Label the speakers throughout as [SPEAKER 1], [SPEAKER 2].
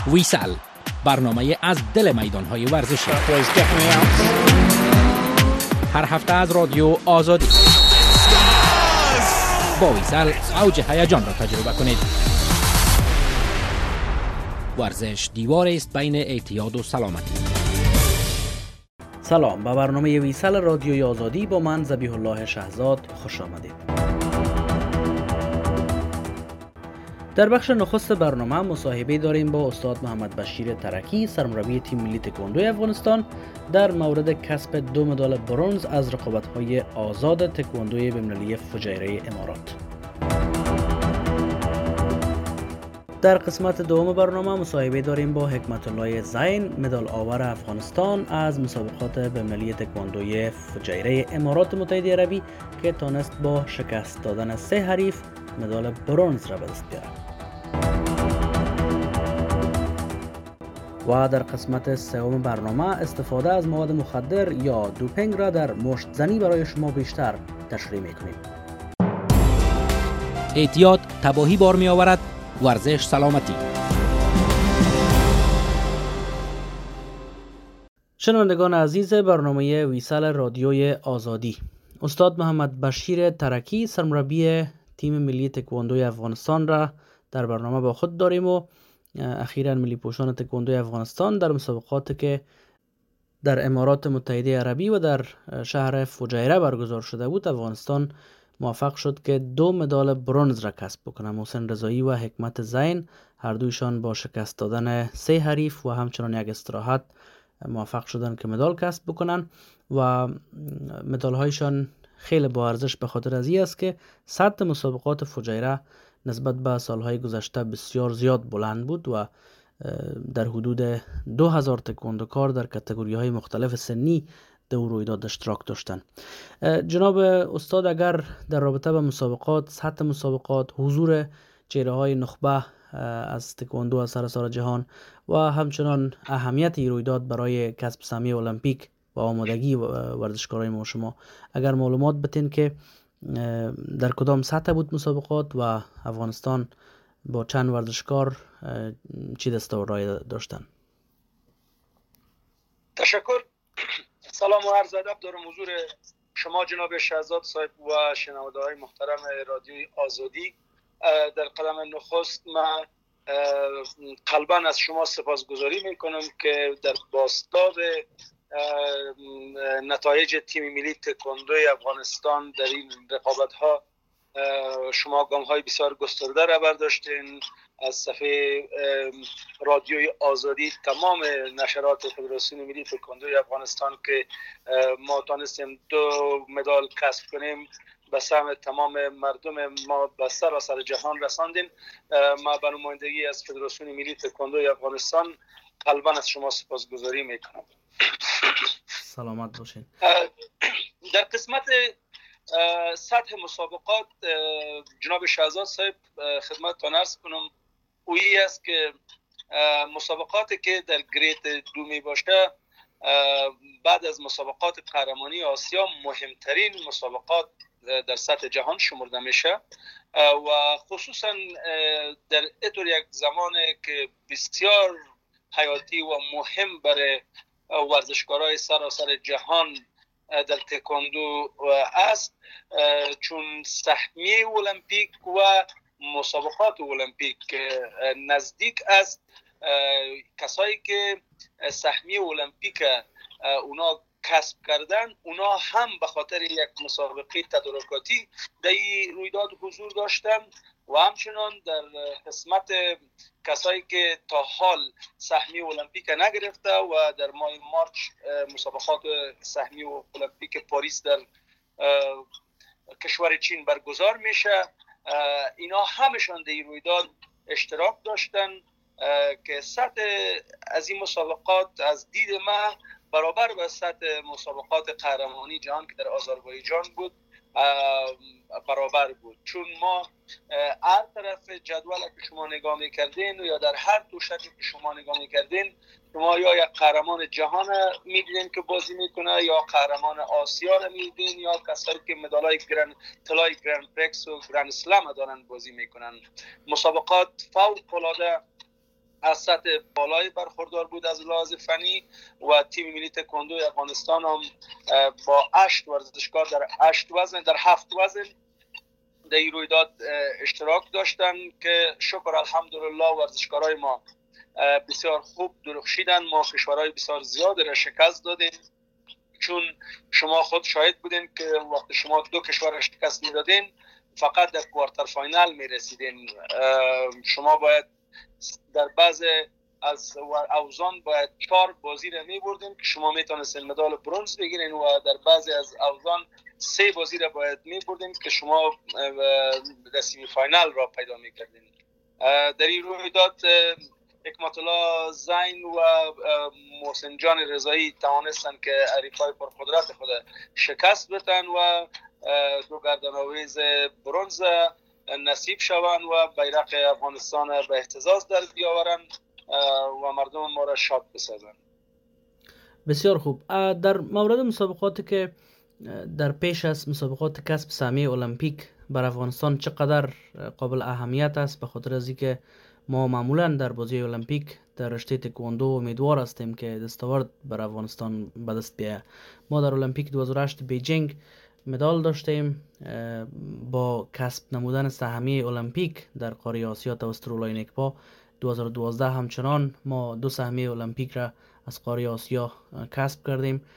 [SPEAKER 1] ویسل، برنامه از دل میدان‌های ورزشی. هر هفته از رادیو آزادی. با ویسل اوج هیجان را تجربه کنید. ورزش دیوار است بین اعتیاد و سلامتی.
[SPEAKER 2] سلام، به برنامه ویسل رادیوی آزادی با من ذبیح الله شهزاد خوش آمدید. در بخش نخست برنامه مصاحبه داریم با استاد محمد بشیر ترکی، سرمربی تیم ملی تکواندو افغانستان، در مورد کسب 2 مدال برنز از رقابت‌های آزاد تکواندوی بین‌المللی فجیره امارات. در قسمت دوم برنامه مصاحبه داریم با حکمت الله زین، مدال آور افغانستان از مسابقات بین‌المللی تکواندوی فجیره امارات متحده عربی که تانست با شکست دادن 3 حریف مدال برنز را به دست بیارد. و در قسمت سوم برنامه استفاده از مواد مخدر یا دوپینگ را در مشت زنی برای شما بیشتر تشریح می‌کنیم.
[SPEAKER 1] اعتیاد تباهی بار می آورد، ورزش سلامتی.
[SPEAKER 2] شنوندگان عزیز برنامه ویسل رادیوی آزادی، استاد محمد بشیر ترکی، سرمربی تیم ملی تکواندوی افغانستان را در برنامه با خود داریم و اخیراً ملی پوشان تکواندوی افغانستان در مسابقاتی که در امارات متحده عربی و در شهر فجیره برگزار شده بود، افغانستان موفق شد که 2 مدال برنز را کسب بکنه. محسن رضایی و حکمت زین هر دویشان با شکست دادن 3 حریف و همچنان یک استراحت موفق شدن که مدال کسب بکنن و مدال هایشان خیلی با ارزش به خاطر از این است که سطح مسابقات فجیره نسبت به سالهای گذشته بسیار زیاد بلند بود و در حدود 2000 تکواندوکار در کاتگوری‌های مختلف سنی در رویداد اشتراک داشتند. جناب استاد، اگر در رابطه با مسابقات، سطح مسابقات، حضور چهره‌های نخبه از تکواندو از سراسر جهان و همچنان اهمیت این رویداد برای کسب سهمیه المپیک و آمادگی ورزشکارای ما شما اگر معلومات بتین که در کدام سطح بود مسابقات و افغانستان با چند ورزشکار چی دستاوردهایی داشتن؟
[SPEAKER 3] تشکر. سلام و عرض ادب دارم حضور شما جناب شهزاد صاحب و شنونده‌های محترم رادیوی آزادی. در قدم نخست من قلباً از شما سپاسگزاری میکنم که در بازتاب نتایج تیم ملی تکواندوی افغانستان در این رقابت‌ها شما گام‌های بسیار گسترده را برداشتین. از صفحه رادیوی آزادی تمام نشرات فدراسیون ملی تکواندوی افغانستان که ما تانستیم 2 مدال کسب کنیم به سهم تمام مردم ما به سراسر جهان رساندین. ما به نمایندگی از فدراسیون ملی تکواندوی افغانستان قلباً از شما سپاسگزاری میکنم.
[SPEAKER 2] سلامت باشین.
[SPEAKER 3] در قسمت سطح مسابقات جناب شهزاد صاحب خدمتتان عرض کنم اویی است که مسابقاتی که در گریت 2 می باشه بعد از مسابقات قهرمانی آسیا مهمترین مسابقات در سطح جهان شمرده میشه و خصوصا در اینطور یک زمانی که بسیار حیاتی و مهم برای ورزشکارای سراسر جهان در تکواندو است، چون سهمیه المپیک و مسابقات المپیک نزدیک است. کسایی که سهمیه المپیک اونا کسب کردن اونا هم به خاطر یک مسابقه تدارکاتی در این رویداد حضور داشتن و همچنان در قسمت کسایی که تا حال سهمیه المپیک نگرفته و در ماه مارچ مسابقات سهمیه المپیک پاریس در کشور چین برگزار میشه، اینا همشان در این رویداد اشتراک داشتن که سطح از این مسابقات از دید ما برابر با سطح مسابقات قهرمانی جهان که در آذربایجان بود برابر بود. چون ما هر طرف جدول که شما نگاه میکردین یا در هر دو شکل که شما نگاه میکردین شما یا یک قهرمان جهان میدیدین که بازی میکنه یا قهرمان آسیا رو میدیدین یا کسایی که مدالای طلای گرند پرکس و گرند اسلم دارن بازی میکنن. مسابقات فوق العاده از سطح بالای برخوردار بود از لحاظ فنی و تیم ملی تکواندو افغانستان هم با 8 ورزشکار در 8 وزن در 7 وزن در این رویداد اشتراک داشتن که شکر الحمدلله ورزشکارای ما بسیار خوب درخشیدن. ما کشورهای بسیار زیاد را شکست دادیم، چون شما خود شاهد بودین که وقتی شما 2 کشور را شکست میدادین فقط در کوارتر فاینال می رسیدین. شما باید در بعض از اوزان باید 4 بازی را می بردین که شما میتونستین مدال برنز بگیرین و در بعضی از اوزان 3 بازی را باید می بردین که شما در سیمی فاینال را پیدا می کردین. در این رویداد حکمت الله زین و محسن جان رضایی توانستند که حریفای پرقدرت خود شکست بدن و 2 گردن‌آویز برنز نصیب شوند و بیرق افغانستان به اهتزاز در بیاورند و مردم ما را شاد بسازند.
[SPEAKER 2] بسیار خوب. در مورد مسابقاتی که در پیش از مسابقات کسب سهمیه المپیک بر افغانستان چقدر قابل اهمیت است، به خاطر از اینکه ما معمولا در بازی المپیک در رشته تکواندو امیدوار هستیم که دستاورد بر افغانستان به دست بیاید. ما در المپیک 2008 بیجینگ مدال داشتیم. با کسب نمودن سهمیه المپیک در قاره آسیا توسط رولای نکبا 2012 همچنان ما 2 سهمیه المپیک را از قاره آسیا کسب کردیم.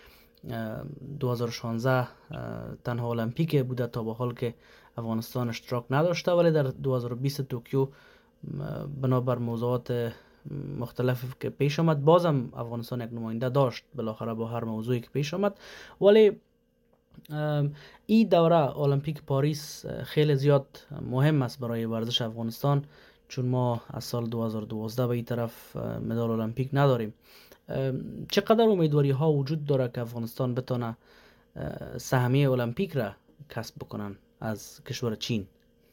[SPEAKER 2] 2016 تنها المپیک بوده تا به حال که افغانستان اشتراک نداشته، ولی در 2020 توکیو بنابر موضوعات مختلفی که پیش آمد بازم افغانستان یک نماینده داشت بالاخره با هر موضوعی که پیش آمد. ولی این دوره المپیک پاریس خیلی زیاد مهم است برای ورزش افغانستان، چون ما از سال 2012 به این طرف مدال المپیک نداریم. چقدر امیدواری ها وجود داره که افغانستان بتونه سهمیه المپیک را کسب بکنن از کشور چین؟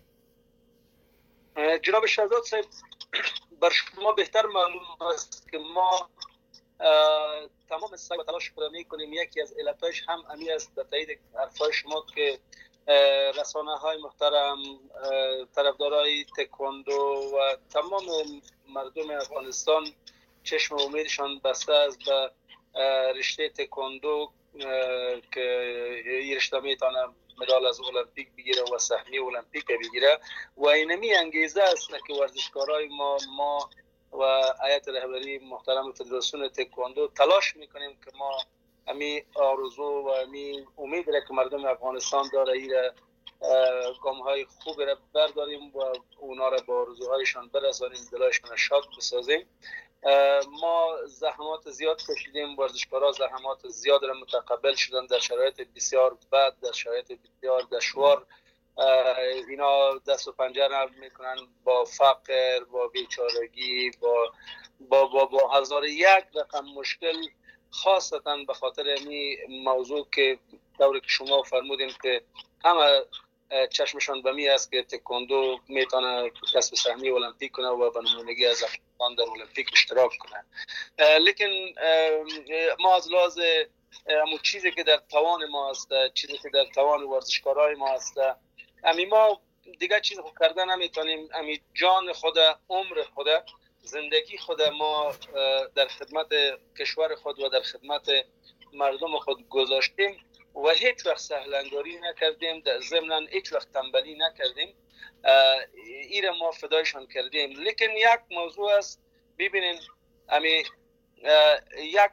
[SPEAKER 3] جناب شهزاد صاحب، بر شما بهتر معلوم است که ما تمام سعی و تلاش خود میکنیم. یکی از علتایش هم امی است، در تایید حرفای شما، که رسانه های محترم، طرفدارای تکواندو و تمام مردم افغانستان چشم امیدشان بسته است به رشته تکواندو که این رشته میتونه مدال از المپیک بگیره و سهمیه المپیک بگیره و اینمی انگیزه است که ورزشکارای ما و هیئت رهبری محترم فدراسیون تکواندو تلاش میکنیم که ما امی آرزو و امی امید را که مردم افغانستان داره این گام های خوب را برداریم و اونا را با آرزوهایشان برسانیم، دلایشان شاد بسازیم. ما زحمات زیاد کشیدیم، ورزشکارا زحمات زیاد را متقبل شدن در شرایط بسیار بد، در شرایط بسیار دشوار. اینا دست و پنجه نرم میکنن با فقر، با بیچارگی، با هزار یک رقم مشکل، خاصتا به خاطر این موضوع که طوری که شما فرمودین که همه چشمشان به می است که تکواندو میتونه کسب سهمیه المپیک کنه و به نمونگی از افغانستان در المپیک اشتراک کنه. لیکن ما از لحاظ همون چیزی که در توان ما است، چیزی که در توان ورزشکارای ما است، امی ما دیگه چیز کردن نمیتونیم. امی جان خود، عمر خود، زندگی خود ما در خدمت کشور خود و در خدمت مردم خود گذاشتیم و هیچ وقت سهلنگاری نکردیم، در ضمن هیچ وقت تنبلی نکردیم. ایره ما فدایشان کردیم. لیکن یک موضوع است، ببینین امی یک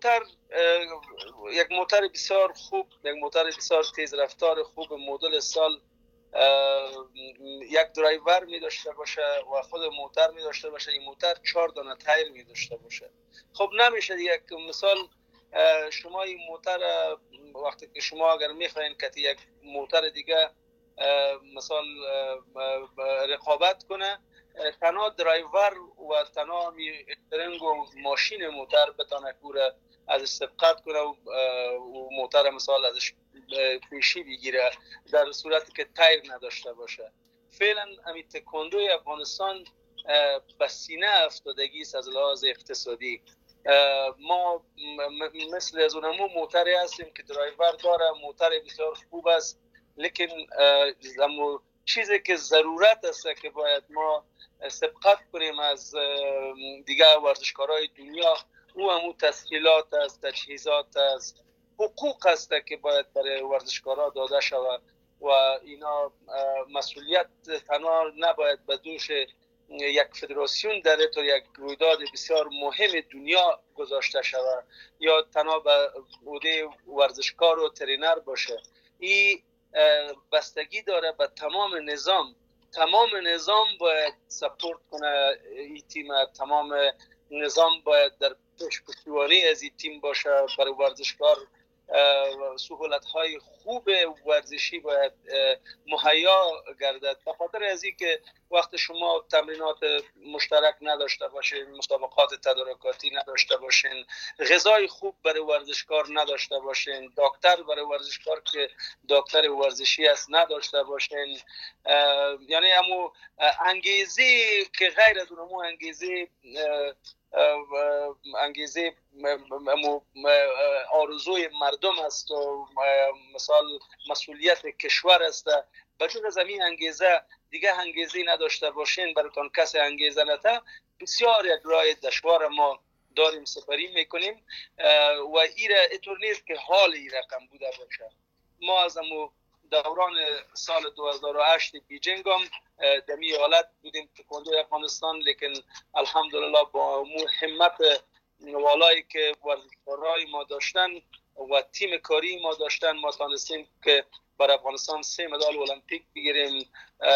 [SPEAKER 3] موتر بسیار خوب، یک موتر بسیار تیز رفتار خوب مدل سال یک درایور می داشته باشه و خود موتر می داشته باشه، این موتر 4 دانه تایر می داشته باشه. خب نمیشه یک مثال شما این موتر وقتی که شما اگر میخواین که یک موتر دیگه مثال رقابت کنه، تنها درایور و تنها استرنگ و ماشین موتر بتونه کوره ازش سبقت کنه و موتر مثال ازش پیشی بگیره، در صورتی که تایر نداشته باشه. فعلا امی تکواندوی افغانستان به سینه افتادگی است از لحاظ اقتصادی. ما مثل از اونمو موتری هستیم که درایور داره، موتر بسیار خوب است، لیکن چیزی که ضرورت است که باید ما سبقت کنیم از دیگر ورزشکارهای دنیا، او همون تسهیلات است، تجهیزات است، حقوق است که باید برای ورزشکارها داده شود و اینا مسئولیت تنها نباید به دوش یک فدراسیون در طور یک رویداد بسیار مهم دنیا گذاشته شود یا تنها به عهده ورزشکار و ترینر باشه. این بستگی داره به تمام نظام باید سپورت کنه این تیم، تمام نظام باید در پشتیبانی از این تیم باشه. برای ورزشکار سهولت های خوب ورزشی باید مهیا گردد، به خاطر از این که وقت شما تمرینات مشترک نداشته باشین، مسابقات تدارکاتی نداشته باشین، غذای خوب برای ورزشکار نداشته باشین، دکتر برای ورزشکار که دکتر ورزشی است نداشته باشین، یعنی همون انگیزه که غیر از اون انگیزه آرزوی مردم است و مثال مسئولیت کشور است، بجز از این انگیزه دیگه انگیزه نداشته باشین، براتون کسی انگیزه نده، بسیار یک راه دشوار ما داریم سپری میکنیم و اینطور نیست که حال این رقم بوده باشه. ما از دوران سال 2008 بیجینگ هم دمی حالت بودیم تکواندو افغانستان، لیکن الحمدلله با همت والایی که ورزشکارای ما داشتن و تیم کاری ما داشتن، ما تانستیم که برای افغانستان 3 مدال المپیک بگیریم،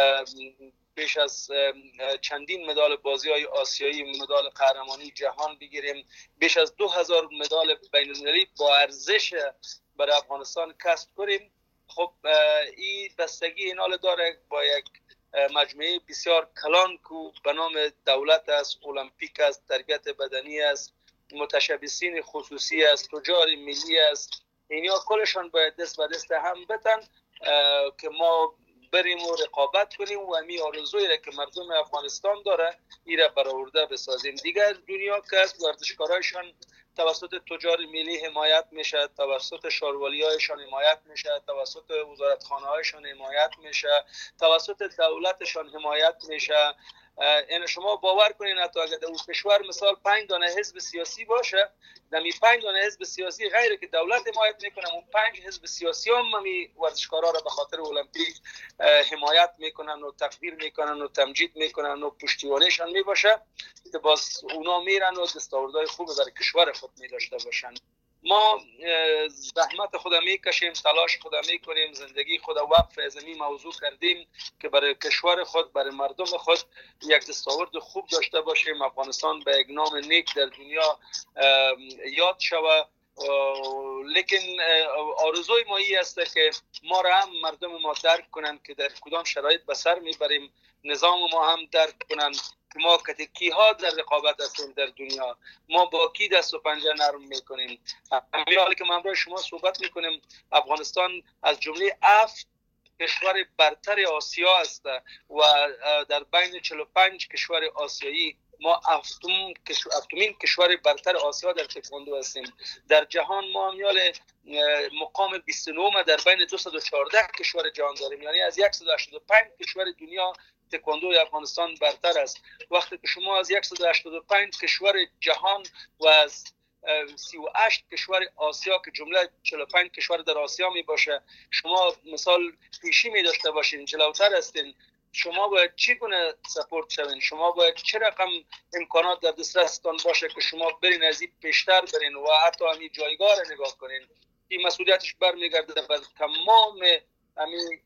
[SPEAKER 3] بیش از چندین مدال بازی‌های آسیایی، مدال قهرمانی جهان بگیریم، بیش از 2000 مدال بین‌المللی با ارزش برای افغانستان کسب کنیم. خب این بستگی اینال داره با یک مجموعه بسیار کلان کو به نام دولت است، المپیک است، تربیت بدنی است، متشبثین خصوصی است، تجار ملی است، اینیا کلشان باید دست به دست هم بتن که ما بریم و رقابت کنیم و همی آرزویی را که مردم افغانستان داره این را برآورده بسازیم. دیگر دنیا که از ورزشکارایشان توسط تجار ملی حمایت میشه، توسط شاروالی هایشان حمایت میشه، توسط وزارتخانه هایشان حمایت میشه، توسط دولتشان حمایت میشه. این شما باور کنین حتی اگر در اون کشور مثال 5 دانه حزب سیاسی باشه، دمی 5 دانه حزب سیاسی غیره که دولت حمایت میکنه، اون 5 حزب سیاسی هم می ورزشکارا را به خاطر المپیک حمایت میکنن و تقدیر میکنن و تمجید میکنن و پشتیبانیشان میباشه که باز اونا میرن و دستاوردهای خوب برای کشور خود میداشته باشن. ما زحمت خود میکشیم، تلاش خود میکنیم، زندگی خود وقف از این موضوع کردیم که برای کشور خود، برای مردم خود یک دستاورد خوب داشته باشیم، افغانستان به یک نام نیک در دنیا یاد شود. لیکن آرزوی ما این است که ما را هم مردم ما درک کنند که در کدام شرایط به سر میبریم، نظام ما هم درک کنند که ما کی ها در رقابت هستیم در دنیا، ما با کی دست و پنجه نرم میکنیم. همین حالی که من برای شما صحبت میکنیم، افغانستان از جمله 7 کشور برتر آسیا است و در بین 45 کشور آسیایی ما هفتمین کشور برتر آسیا در تکواندو هستیم. در جهان ما میال مقام 29 در بین 214 کشور جهان داریم، یعنی از 185 کشور دنیا تکواندو افغانستان برتر است. وقتی که شما از 185 کشور جهان و از 38 کشور آسیا که جمله 45 کشور در آسیا می باشه شما مثال پیشی می داشته باشین، جلوتر هستین، شما باید چگونه سپورت شوین؟ شما باید چه رقم امکانات در دسترستان باشه که شما برین از این پیشتر برین و حتی همین جایگاه را نگاه کنین؟ این مسئولیتش برمیگرده به تمام همین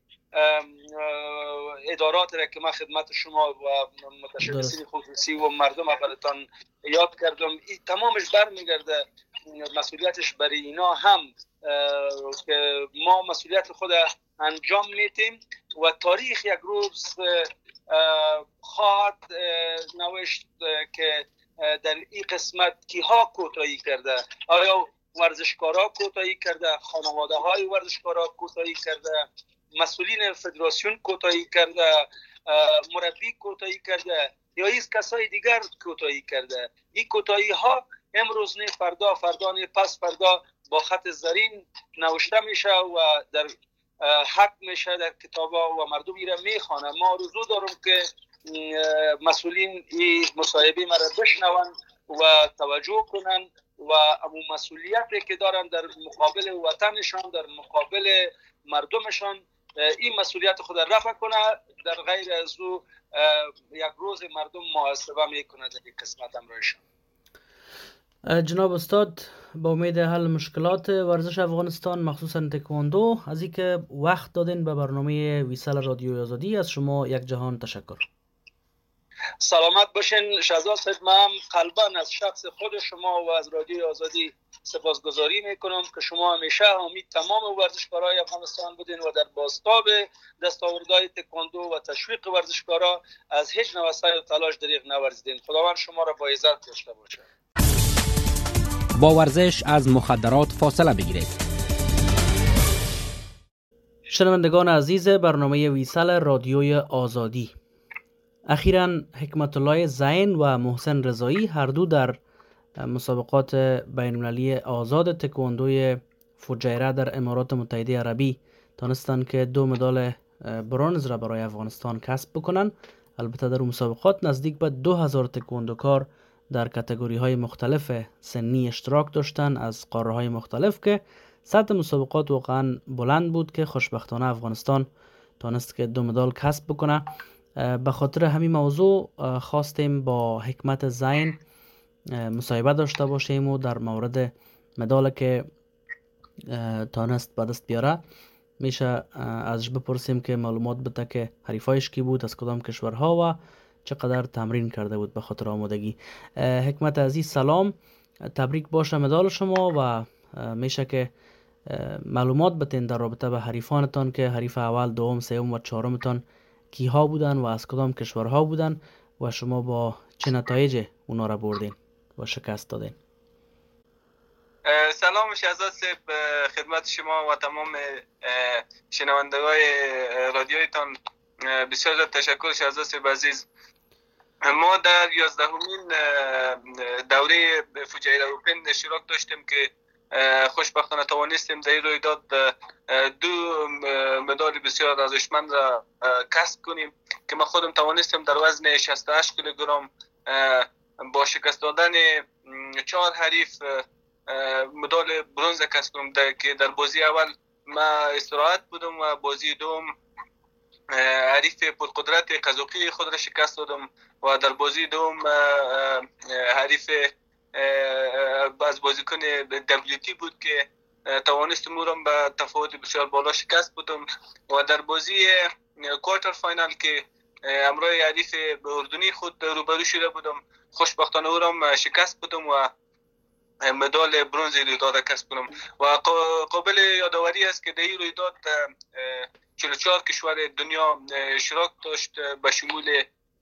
[SPEAKER 3] ادارات را که من خدمت شما و متشبثین خصوصی و مردم براتون یاد کردم. این تمامش برمیگرده، مسئولیتش برای اینا هم که ما مسئولیت خود انجام میتیم و تاریخ یک روز خواهد نوشت که در این قسمت کیها کوتاهی کرده. آیا ورزشکارا کوتاهی کرده؟ خانواده های ورزشکارا کوتاهی کرده؟ مسئولین فدراسیون کوتاهی کرده؟ مربی کوتاهی کرده؟ یا این کسای دیگر کوتاهی کرده؟ این کوتاهی ها امروز نه فردا، فردا نه پس فردا با خط زرین نوشته میشه و در حق میشه در کتابا و مردم ایره میخوانه. ما آرزو دارم که مسئولین این مصاحبه مرا بشنون و توجه کنن و امو مسئولیتی که دارن در مقابل وطنشان، در مقابل مردمشان، این مسئولیت خود رفع کنه. در غیر از او یک روز مردم محاسبه میکنه در این قسمت امرایشان.
[SPEAKER 2] جناب استاد، با امید حل مشکلات ورزش افغانستان مخصوصا تکواندو از اینکه وقت دادین به برنامه ویسال رادیوی آزادی، از شما یک جهان تشکر.
[SPEAKER 3] سلامت باشین شهزاد صاحب. من قلبا از شخص خود شما و از رادیوی آزادی سپاسگزاری میکنم که شما همیشه حامی تمام ورزشکارای افغانستان بودین و در بازتاب دستاوردهای تکواندو و تشویق ورزشکارا از هیچ نوع سعی و تلاش دریغ نورزیدین. خداوند شما را با عزت داشته باشه.
[SPEAKER 1] با ورزش از مخدرات فاصله بگیرید.
[SPEAKER 2] شنوندگان عزیز برنامه ویسال رادیوی آزادی، اخیراً حکمت الله زین و محسن رضایی هر دو در مسابقات بین المللی آزاد تکواندوی فجیره در امارات متحده عربی تانستند که 2 مدال برنز را برای افغانستان کسب بکنند. البته در مسابقات نزدیک به 2000 تکواندوکار در کاتگوری های مختلف سنی اشتراک داشتند از قاره های مختلف که سطح مسابقات واقعا بلند بود که خوشبختانه افغانستان تانست که 2 مدال کسب بکنه. به خاطر همین موضوع خواستیم با حکمت زین مصاحبه داشته باشیم و در مورد مدال که تانست به دست بیاره میشه ازش بپرسیم که معلومات بده که حریفایش کی بود، از کدام کشورها و چقدر تمرین کرده بود به خاطر آمادگی. حکمت عزیز سلام، تبریک باشه مدال شما و میشه که معلومات بتین در رابطه به حریفانتان که حریف اول، دوم، سوم و چهارمتان کیها بودن و از کدام کشورها بودن و شما با چه نتایج اونا را بردین و شکست دادین.
[SPEAKER 4] سلام شهزاد صاحب، خدمت شما و تمام شنوندگان رادیویتان بسیار تشکر. شهزاد صاحب عزیز، ما در 11مین دوره فجیره اوپن اشتراک داشتیم که خوشبختانه توانستیم در این رویداد 2 مدال بسیار ارزشمند را کسب کنیم که ما خودم توانستیم در وزن 68 کیلوگرم با شکست دادن 4 حریف مدال برنز کسب کنم که در بازی اول ما استراحت بودم و بازی دوم حریف پرقدرت قزوقی خود را شکست دادم و در بازی دوم حریف از بازیکن WT بود که توانستم او را به تفاوت بسیار بالا شکست بدم و در بازی کوارتر فاینال که همراه حریف اردنی خود روبرو شده بودم خوشبختانه او را شکست بدم و مدال برنز رویداد کسب کنم. و قابل یادآوری است که در این رویداد 44 کشور دنیا اشتراک داشت به شمول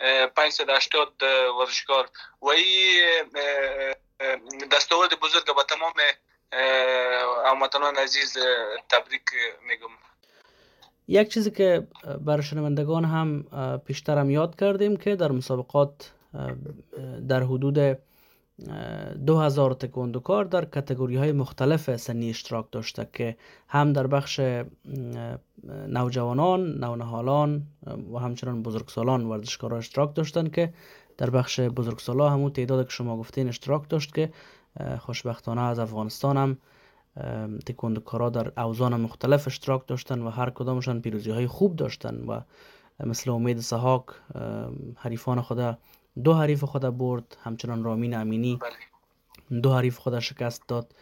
[SPEAKER 4] 580 ورزشکار و این دستاورد بزرگ به تمام هموطنان عزیز تبریک میگم.
[SPEAKER 2] یک چیزی که برای شنوندگان هم پیشتر هم یاد کردیم که در مسابقات در حدود 2000 تکواندوکار در کاتگوری های مختلف سنی اشتراک داشته که هم در بخش نوجوانان، نونهالان و همچنان بزرگسالان ورزشکاران اشتراک داشتند که در بخش بزرگسالا همون تعداد که شما گفتین اشتراک داشت که خوشبختانه از افغانستان هم تکواندوکارا در اوزان مختلف اشتراک داشتن و هر کدامشان پیروزی های خوب داشتن و مثل امید سحاق حریفان خود 2 حریف خود برد، همچنان رامین امینی 2 حریف خود شکست داد.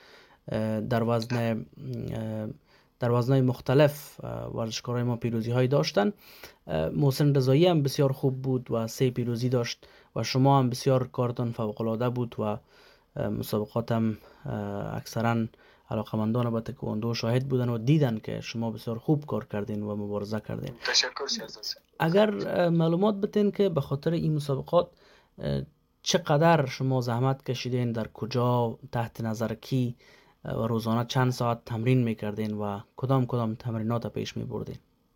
[SPEAKER 2] در وزنهای مختلف ورزشکارای ما پیروزی های داشتن. محسن رضایی هم بسیار خوب بود و 3 پیروزی داشت و شما هم بسیار کارتان فوق العاده بود و مسابقات هم اکثرا علاقمندان به تکواندو شاهد بودن و دیدن که شما بسیار خوب کار کردین و مبارزه کردین.
[SPEAKER 4] تشکر شهزاد.
[SPEAKER 2] اگر معلومات بتین که به خاطر این مسابقات چقدر شما زحمت کشیدین، در کجا، تحت نظر کی و روزانه چند ساعت تمرین میکردین و کدام تمرینات پیش میبردین؟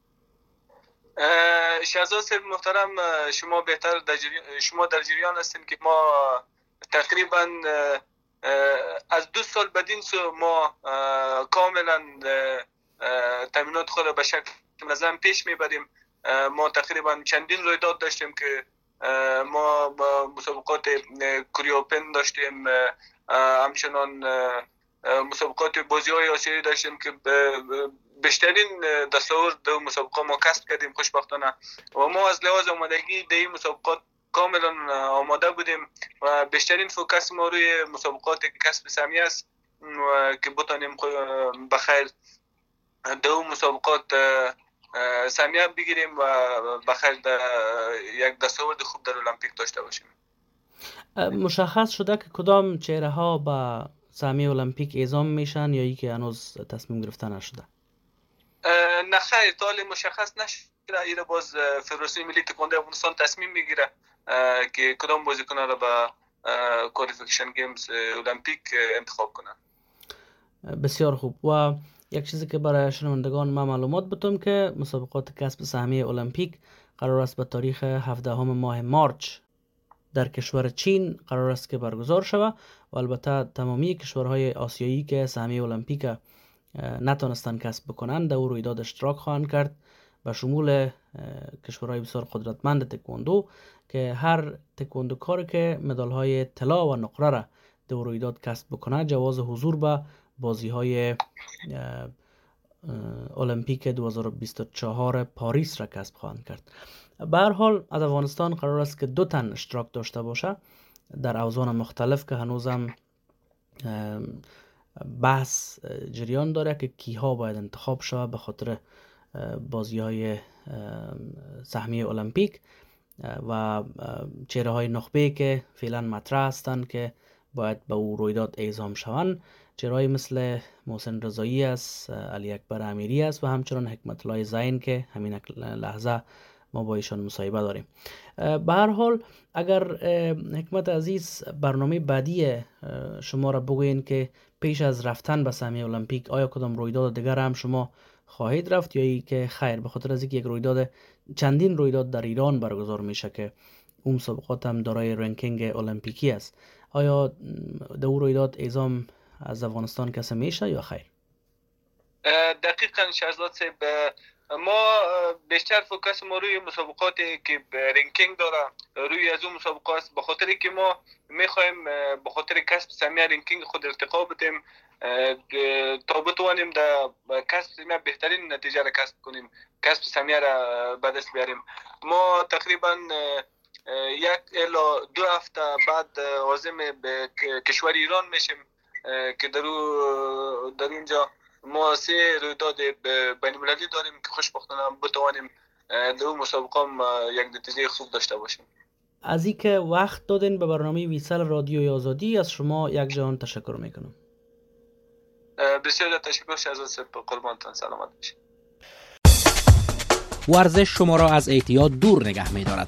[SPEAKER 4] شهزاد صاحب محترم، شما در جریان هستین که ما تقریبا از 2 سال بدین سو ما کاملا تمرینات خود را به شکل منظم پیش میبریم. ما تقریبا چندین رویداد داشتیم که ما با مسابقات کوریا اوپن داشتیم، همچنان مسابقات بازی‌های آسیایی داشتیم که بیشترین دستاورد در مسابقه ما کسب کردیم خوشبختانه و ما از لحاظ آمادگی در این مسابقات کاملا آماده بودیم و بیشترین فوکس ما روی مسابقات کسب سهمیه است و که بتانیم بخیر در اون مسابقات سهمیه بگیریم و بخیر یک دستاورد خوب در المپیک داشته باشیم.
[SPEAKER 2] مشخص شده که کدام چهره ها به سهمیه المپیک اعزام میشن یا ای که هنوز تصمیم گرفته نشده؟
[SPEAKER 4] نه خیر، تا حالی مشخص نشده. ایره باز فدراسیون ملی تکواندو افغانستان تصمیم میگیره که کدام بازیکن‌ها را به کوالیفیکیشن گیمز المپیک انتخاب کنن.
[SPEAKER 2] بسیار خوب. و یک چیزی که برای شنوندگان ما معلومات بدم که مسابقات کسب سهمیه المپیک قرار است به تاریخ 17 ماه مارچ در کشور چین قرار است که برگزار شود و البته تمامی کشورهای آسیایی که سهمیه المپیک نتونستن کسب بکنن در رویداد اشتراک خواهند کرد، به شمول کشورهای بسیار قدرتمند تکواندو که هر تکواندوکار که مدال‌های طلا و نقره را در رویداد کسب بکنه جواز حضور به بازی‌های المپیک 2024 پاریس را کسب خواهند کرد. به هر حال از افغانستان قرار است که 2 تن اشتراک داشته باشه در اوزان مختلف که هنوزم بحث جریان داره که کیها باید انتخاب شود به خاطر بازی‌های سهمیه المپیک و چهره‌های نخبه که فعلا مطرح هستند که باید به او رویداد اعزام شوند. چهره‌ای مثل محسن رضایی است، علی اکبر امیری است و همچنان حکمت الله زین که همین لحظه ما با ایشان مصاحبه داریم. به هر حال اگر حکمت عزیز برنامه بعدی شما را بگوین که پیش از رفتن به سهمیه المپیک آیا کدام رویداد دیگر هم شما خواهید رفت یا ای که خیر به خاطر از اینکه یک رویداد چندین رویداد در ایران برگزار میشه که اون مسابقات هم دارای رنکینگ المپیکی است، آیا در اون رویداد اعزام از افغانستان کسی میشه یا خیر؟
[SPEAKER 4] دقیقاً شهزاد صاحب، ما بیشتر فوکس ما روی مسابقاتی که رنکینگ داره روی از اون مسابقات است، به خاطر که ما میخوایم به خاطر کسب سهمیه رنکینگ خود ارتقا بدیم تا بتوانیم در کسب سهمیه بهترین نتیجه را کسب کنیم، کسب سهمیه را به دست بیاریم. ما تقریبا 1 الی 2 هفته بعد عازم به کشور ایران میشیم که در اینجا ما 3 رویداد بین المللی داریم که خوشبختانه بتوانیم در اون مسابقه یک نتیجه خوب داشته باشیم.
[SPEAKER 2] از اینکه وقت دادین به برنامه ویسال رادیوی آزادی از شما یک جهان تشکر میکنم.
[SPEAKER 4] بسیار تشکر شهزاد صاحب، قربانتان، سلامت باشید.
[SPEAKER 1] ورزش شما را از اعتیاد دور نگه می‌دارد.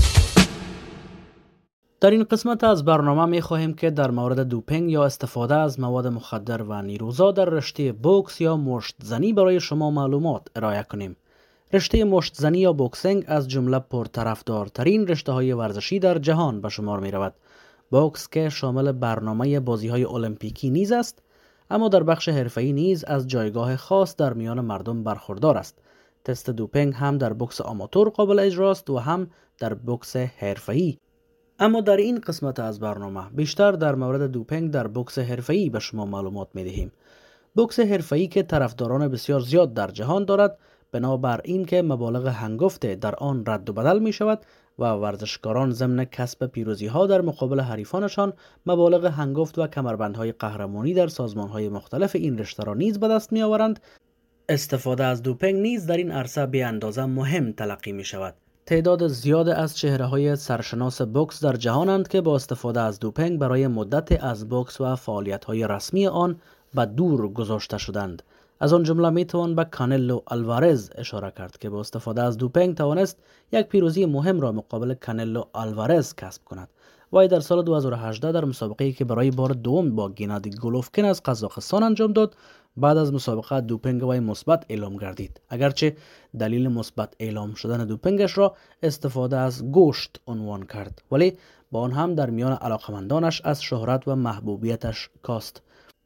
[SPEAKER 2] در این قسمت از برنامه می خواهیم که در مورد دوپینگ یا استفاده از مواد مخدر و نیروزا در رشته بوکس یا مشت زنی برای شما معلومات ارائه کنیم. رشته مشت زنی یا بوکسینگ از جمله پرطرفدارترین رشته‌های ورزشی در جهان به شمار می رود. بوکس که شامل برنامه بازی‌های المپیکی نیز است، اما در بخش حرفه‌ای نیز از جایگاه خاص در میان مردم برخوردار است. تست دوپینگ هم در بوکس آماتور قابل اجراست و هم در بوکس حرفه‌ای. اما در این قسمت از برنامه بیشتر در مورد دوپینگ در بوکس حرفه‌ای به شما معلومات می‌دهیم. بوکس حرفه‌ای که طرفداران بسیار زیاد در جهان دارد، بنابر این که مبالغ هنگفت در آن رد و بدل می‌شود و ورزشکاران ضمن کسب پیروزی‌ها در مقابل حریفانشان مبالغ هنگفت و کمربندهای قهرمانی در سازمان‌های مختلف این رشته را نیز به دست می‌آورند، استفاده از دوپینگ نیز در این عرصه به اندازه مهم تلقی می‌شود. تعداد زیاد از چهره‌های سرشناس بوکس در جهانند که با استفاده از دوپینگ برای مدت از بوکس و فعالیت‌های رسمی آن به دور گذاشته شدند. از آن جمله میتوان به کانلو آلوارز اشاره کرد که با استفاده از دوپینگ توانست یک پیروزی مهم را مقابل کانلو آلوارز کسب کند. وی در سال 2018 در مسابقه‌ای که برای بار دوم با گنادی گولوفکین از قزاقستان انجام داد، بعد از مسابقه دوپینگ وی مثبت اعلام گردید، اگرچه دلیل مثبت اعلام شدن دوپینگش را استفاده از گوشت عنوان کرد، ولی با آن هم در میان علاقمندانش از شهرت و محبوبیتش کاست.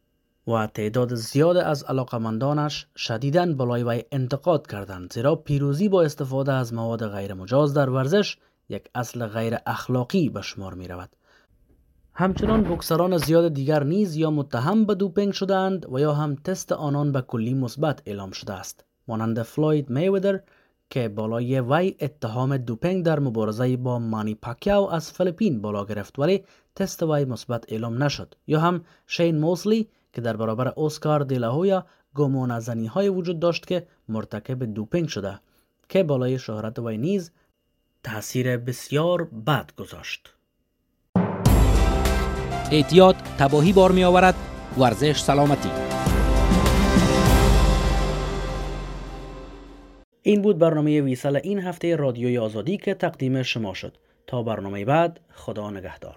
[SPEAKER 2] و تعداد زیاد از علاقمندانش شدیداً بالای وی انتقاد کردند، زیرا پیروزی با استفاده از مواد غیر مجاز در ورزش یک اصل غیر اخلاقی به شمار می رود. همچنان بوکسران زیاد دیگر نیز یا متهم به دوپینگ شدند و یا هم تست آنان به کلی مثبت اعلام شده است، مانند فلوید میودر که بالای وی اتهام دوپینگ در مبارزه با مانی پاکیاو از فیلیپین بالا گرفت ولی تست وی مثبت اعلام نشد، یا هم شین موسلی که در برابر اسکار دیلاهویا گمان زنی‌های وجود داشت که مرتکب دوپینگ شده که بالای شهرت وی نیز تأثیر بسیار بد گذاشت.
[SPEAKER 1] اعتیاد تباهی بار می آورد، ورزش سلامتی.
[SPEAKER 2] این بود برنامه ویسال این هفته رادیوی آزادی که تقدیم شما شد. تا برنامه بعد، خدا نگهدار.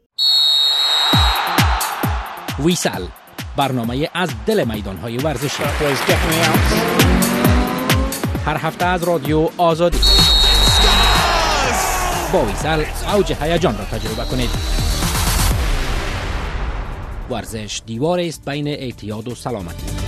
[SPEAKER 1] ویسال، برنامه از دل میدان‌های ورزشی. هر هفته از رادیو آزادی. با ویسال اوج هیجان را تجربه کنید. ورزش دیواری است بین اعتیاد و سلامتی.